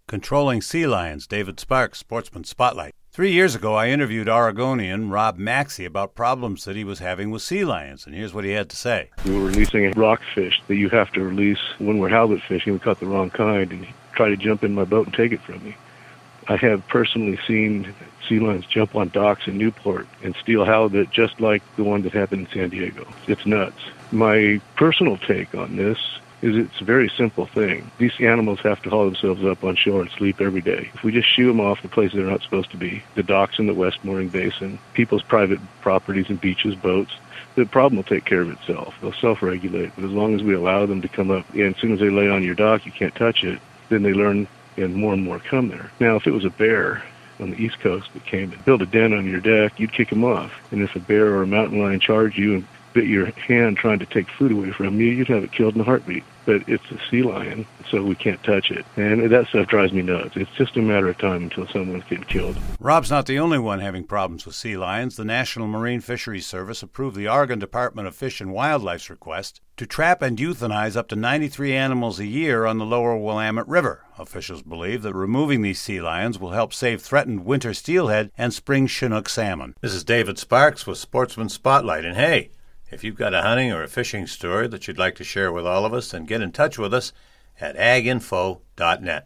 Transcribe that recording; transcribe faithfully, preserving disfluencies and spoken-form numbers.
Controlling Sea Lions, David Sparks, Sportsman Spotlight. Three years ago, I interviewed Oregonian Rob Maxey about problems that he was having with sea lions, and here's what he had to say. We were releasing a rockfish that you have to release when we're halibut fishing. We caught the wrong kind, and he tried to jump in my boat and take it from me. I have personally seen sea lions jump on docks in Newport and steal halibut just like the one that happened in San Diego. It's nuts. My personal take on this is it's a very simple thing. These animals have to haul themselves up on shore and sleep every day. If we just shoo them off the places they're not supposed to be, the docks in the West Mooring Basin, people's private properties and beaches, boats, the problem will take care of itself. They'll self-regulate. But as long as we allow them to come up, and as soon as they lay on your dock, you can't touch it, then they learn, and more and more come there. Now, if it was a bear on the East Coast that came and built a den on your deck, you'd kick them off. And if a bear or a mountain lion charged you and bit your hand trying to take food away from you, you'd have it killed in a heartbeat. But it's a sea lion, so we can't touch it. And that stuff drives me nuts. It's just a matter of time until someone's getting killed. Rob's not the only one having problems with sea lions. The National Marine Fisheries Service approved the Oregon Department of Fish and Wildlife's request to trap and euthanize up to ninety-three animals a year on the lower Willamette River. Officials believe that removing these sea lions will help save threatened winter steelhead and spring Chinook salmon. This is David Sparks with Sportsman Spotlight. And hey, if you've got a hunting or a fishing story that you'd like to share with all of us, then get in touch with us at ag info dot net.